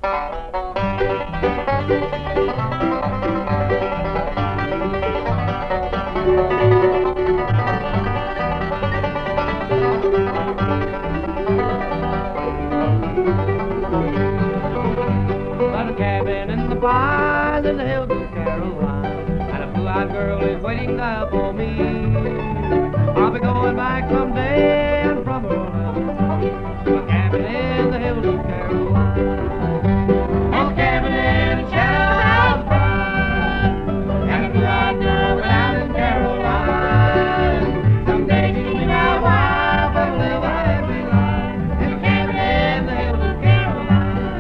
Got a cabin in the pines in the hills of Carolina, and a blue-eyed girl is waiting there for me. I'll be going back someday, and from her I'll never see. To a cabin in the hills of Carolina. A cabin in a shadow's pride, and a blue-eyed girl down in Carolina. Someday she'll be my wife, and live a happy life in a cabin in the hills of Carolina.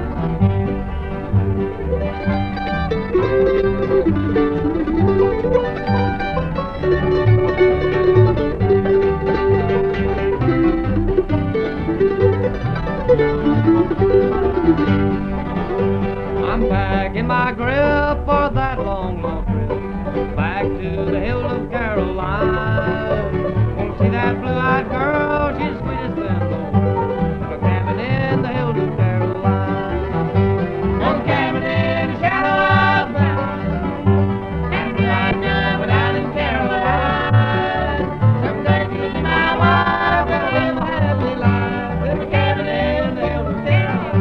I'm packing my grip for that long, long trip back to the hills of Caroline. Want to see that blue-eyed girl, she's sweetest in the world. A cabin in the hills of Caroline. A cabin in the shadow of the mountain, and a blue-eyed girl down in Caroline. Someday she'll be my wife, and live a happy life in a cabin in the hills of Caroline.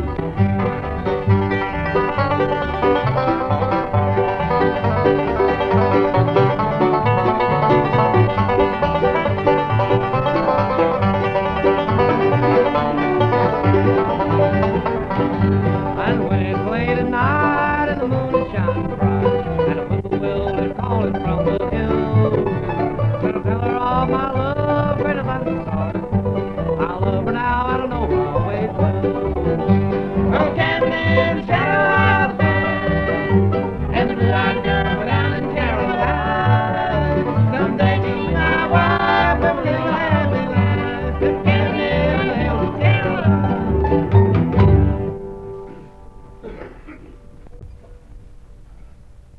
And when it's late at night and the moon is shining bright, and a whippoorwill is calling from the hills, gonna tell her all my love, greater than the stars. I love her now, I don't know how I always will. Oh, cabin in the